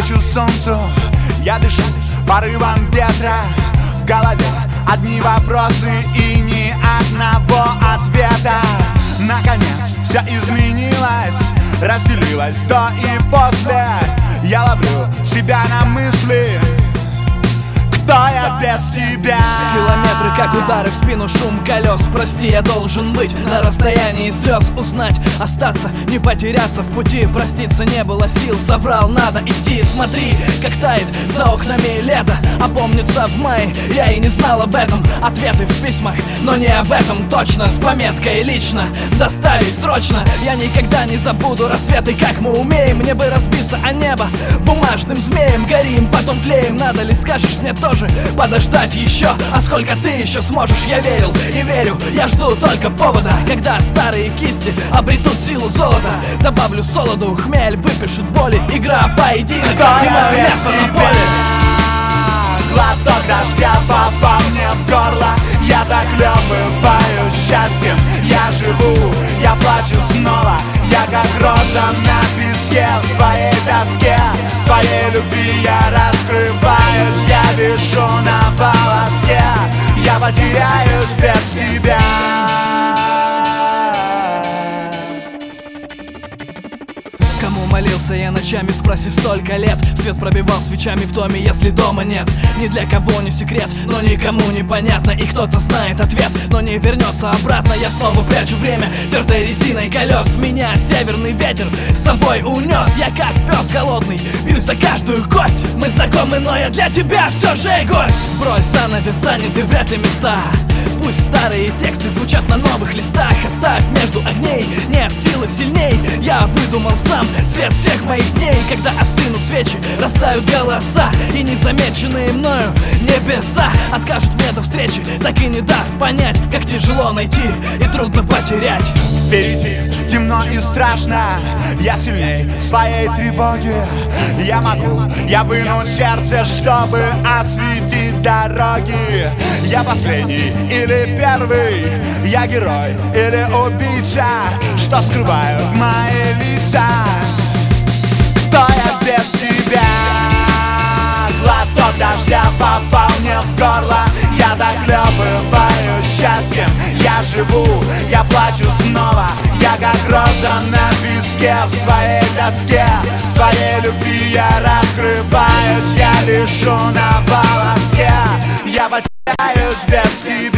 навстречу солнцу. Я дышу порывом ветра. В голове одни вопросы и ни одного ответа. Наконец все изменилось, разделилось до и после. Я ловлю себя на мысли: кто я без тебя? Километры, как удары в спину, шум колес. Прости, я должен быть на расстоянии слез. Узнать, остаться, не потеряться в пути. Проститься не было сил, соврал, надо идти. Смотри, как тает за окнами лето. Опомниться в мае, я и не знал об этом. Ответы в письмах, но не об этом точно. С пометкой лично, доставить срочно. Я никогда не забуду рассветы, как мы умеем. Мне бы разбиться о небо бумажным змеем. Горим, потом тлеем, надо ли скажешь мне тоже подождать еще? А сколько ты еще сможешь? Я верил и верю, я жду только повода, когда старые кисти обретут силу золота. Добавлю солоду, хмель выпишет боли. Игра, поединок, и мое место на поле. Глоток дождя попал мне в горло. Я захлебываюсь счастьем. Я живу, я плачу снова. Я как роза на песке в своей тоске. В твоей любви я раскрываюсь. Я вишу на волоске. Я потеряюсь без тебя. Кому молился я ночами, спроси, столько лет. Свет пробивал свечами в доме, если дома нет. Ни для кого не секрет, но никому не понятно. И кто-то знает ответ, но не вернется обратно. Я снова прячу время твердой резиной колес. Меня северный ветер с собой унес. Я как пес голодный, бьюсь за каждую кость. Мы знакомы, но я для тебя все же гость. Брось занавес, заняты вряд ли места. Пусть старые тексты звучат на новых листах. Оставь между огней, нет силы сильней. Я выдумал сам цвет всех моих дней. Когда остынут свечи, растают голоса, и незамеченные мною небеса откажут мне до встречи, так и не дав понять, как тяжело найти и трудно потерять. Впереди темно и страшно. Я сильней своей тревоги. Я могу, я выну сердце, чтобы осветить дороги. Я последний или первый? Я герой или убийца? Что скрывают мои лица? Кто я без тебя? Глоток дождя попал мне в горло. Я захлебываюсь счастьем. Я живу, я плачу снова. Я как роза на песке в своей тоске. В твоей любви я раскрываюсь. Я вишу на волоске. Я потеряюсь без тебя.